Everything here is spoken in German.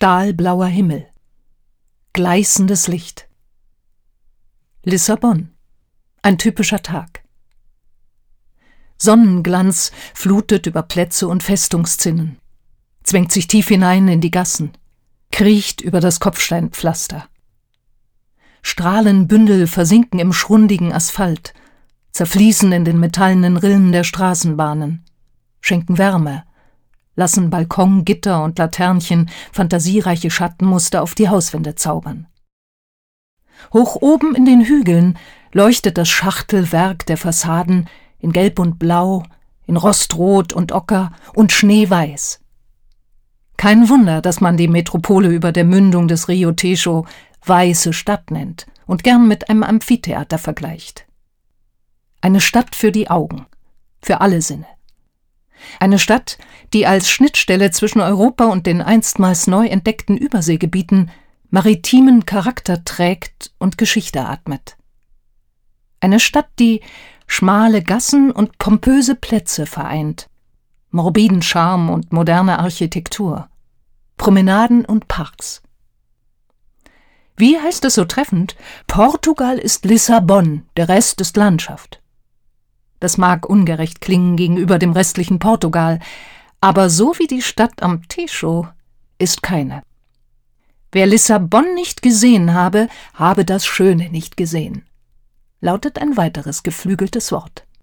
stahlblauer Himmel, gleißendes Licht. Lissabon, ein typischer Tag. Sonnenglanz flutet über Plätze und Festungszinnen, zwängt sich tief hinein in die Gassen, kriecht über das Kopfsteinpflaster. Strahlenbündel versinken im schrundigen Asphalt, zerfließen in den metallenen Rillen der Straßenbahnen, schenken Wärme, lassen Balkon, Gitter und Laternchen fantasiereiche Schattenmuster auf die Hauswände zaubern. Hoch oben in den Hügeln leuchtet das Schachtelwerk der Fassaden in Gelb und Blau, in Rostrot und Ocker und Schneeweiß. Kein Wunder, dass man die Metropole über der Mündung des Rio Tejo Weiße Stadt nennt und gern mit einem Amphitheater vergleicht. Eine Stadt für die Augen, für alle Sinne. Eine Stadt, die als Schnittstelle zwischen Europa und den einstmals neu entdeckten Überseegebieten maritimen Charakter trägt und Geschichte atmet. Eine Stadt, die schmale Gassen und pompöse Plätze vereint, morbiden Charme und moderne Architektur, Promenaden und Parks. Wie heißt es so treffend? Portugal ist Lissabon, der Rest ist Landschaft. Das mag ungerecht klingen gegenüber dem restlichen Portugal, aber so wie die Stadt am Tejo ist keine. Wer Lissabon nicht gesehen habe, habe das Schöne nicht gesehen, lautet ein weiteres geflügeltes Wort.